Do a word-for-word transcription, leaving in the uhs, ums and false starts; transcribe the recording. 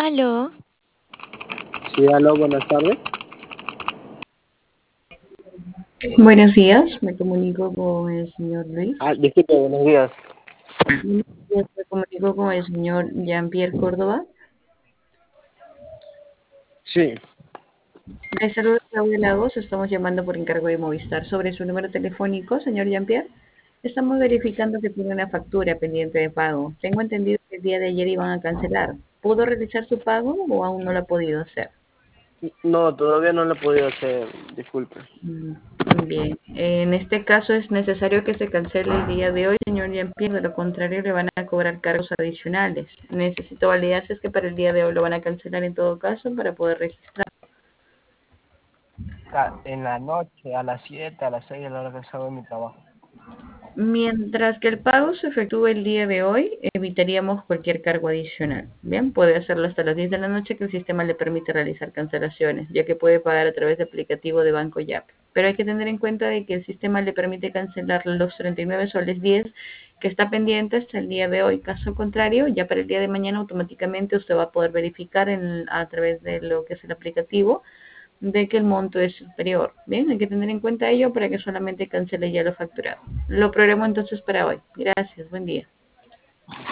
Aló, Sí, aló, buenas tardes. Buenos días, me comunico con el señor Luis. Ah, disculpe, buenos días. Buenos días, me comunico con el señor Jean-Pierre Córdoba. Sí, De Salud de Lagos, estamos llamando por encargo de Movistar sobre su número telefónico, señor Jean-Pierre. Estamos verificando que tiene una factura pendiente de pago. Tengo entendido que el día de ayer iban a cancelar. ¿Pudo realizar su pago o aún no lo ha podido hacer? no, todavía no lo he podido hacer, disculpe. Mm, Bien, en este caso es necesario que se cancele el día de hoy, señor Jean-Pierre, de lo contrario le van a cobrar cargos adicionales. Necesito validar si es que para el día de hoy lo van a cancelar en todo caso para poder registrar. Ca- En la noche, a las siete, a las seis, a la hora que salgo de mi trabajo. Mientras que el pago se efectúe el día de hoy, evitaríamos cualquier cargo adicional. Bien, puede hacerlo hasta las diez de la noche que el sistema le permite realizar cancelaciones, ya que puede pagar a través de aplicativo de Banco Yape. Pero hay que tener en cuenta de que el sistema le permite cancelar los treinta y nueve soles diez que está pendiente hasta el día de hoy. Caso contrario, ya para el día de mañana automáticamente usted va a poder verificar en, a través de lo que es el aplicativo de que el monto es superior. Bien, hay que tener en cuenta ello para que solamente cancele ya lo facturado. Lo programo entonces para hoy. Gracias, buen día.